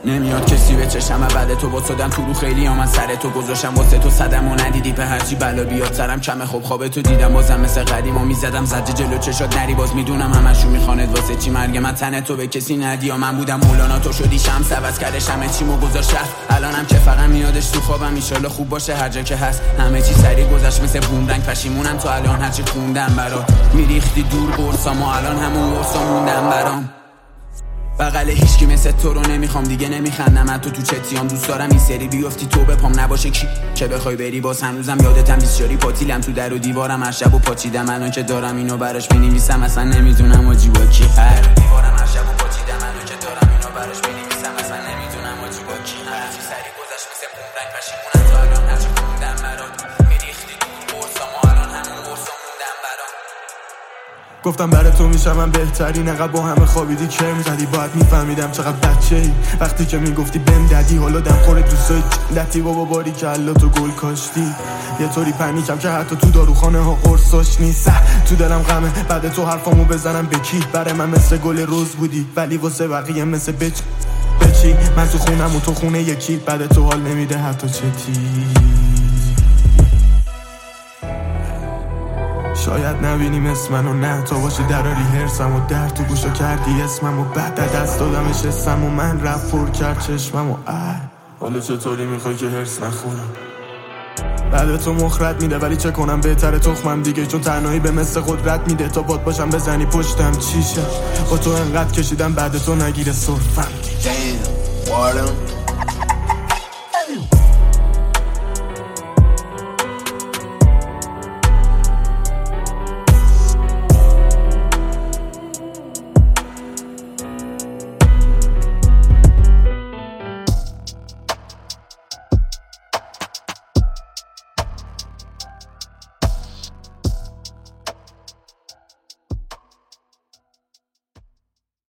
نمیاد کسی به چشم بعد تو واسدم تو رو خیلی من سر تو گذاشتم واسه تو صدم و ندیدی به هرچی بلا بیاد سرم کمه خب خواب تو دیدم بازم مثل قدیم و میزدم زجه جلو چشات نری باز میدونم همشون میخواند واسه چی مرگ من تنه تو به کسی ندی یا من بودم مولانا تو شدی شمس عوض کردش همه چیمو گذاشت الانم که فقط میادش تو خوابم ان خوب باشه هر جا که هست همه چی سریع گذشت مثل بومرنگ پشیمونم تو الان هرچی خوندم برات میریختی دور قرصام و الان همون قرصا موندم برام بغل هیچکی مثل تو رو نمیخوام دیگه نمیخندم تو چتیام دوست دارم این سری بیفتی تو به پام نباشه کی که بخوای بری باز هنوزم یادتم بیسیاری پاتیلم تو در و دیوارم هر شب و پاچیدم الان که دارم اینو براش مینویسم اصلا نمیدونم آجی با کی هر دیوارم هر شب و پاچیدم الان که دارم اینو براش مینویسم اصلا نمیدونم آجی با کی هر چی سری گذشت مثل بومرنگ پشیمونم تو الان هرچی خوندم برات میریختی دور قرصام و الان همون قرصا موندم برات گفتم برای تو میشم من بهترین انقدر با همه خوابیدی کرم زدی باید میفهمیدم چقدر بچه ای وقتی که میگفتی بهم ددی حالا دم خوره دوستای لطی بابا باری که الله تو گل کاشتی یه طوری پنیکم که حتی تو داروخانه ها قرصاش نیست تو دلم غمه بعد تو حرفامو بزنم به کی برای من مثل گل روز بودی ولی واسه بقیه مثل بچی من تو خونم و تو خونه یکی بعد تو حال نمیده حتی چتی شاید نبینیم اسمنو نه تو باشی دراری هرسم و در تو گوشو کردی اسمم و بعد دست دادمش اسم و من رفت پر کرد چشمم و حالا چطوری میخوای که هرس نخورم بعد تو مخرت میده ولی چه کنم بهتره تخمم دیگه چون تنهایی به مثل قدرت میده تا باد باشم بزنی پشتم چیشه با تو انقدر کشیدم بعد تو نگیره صرفم Damn, Wardem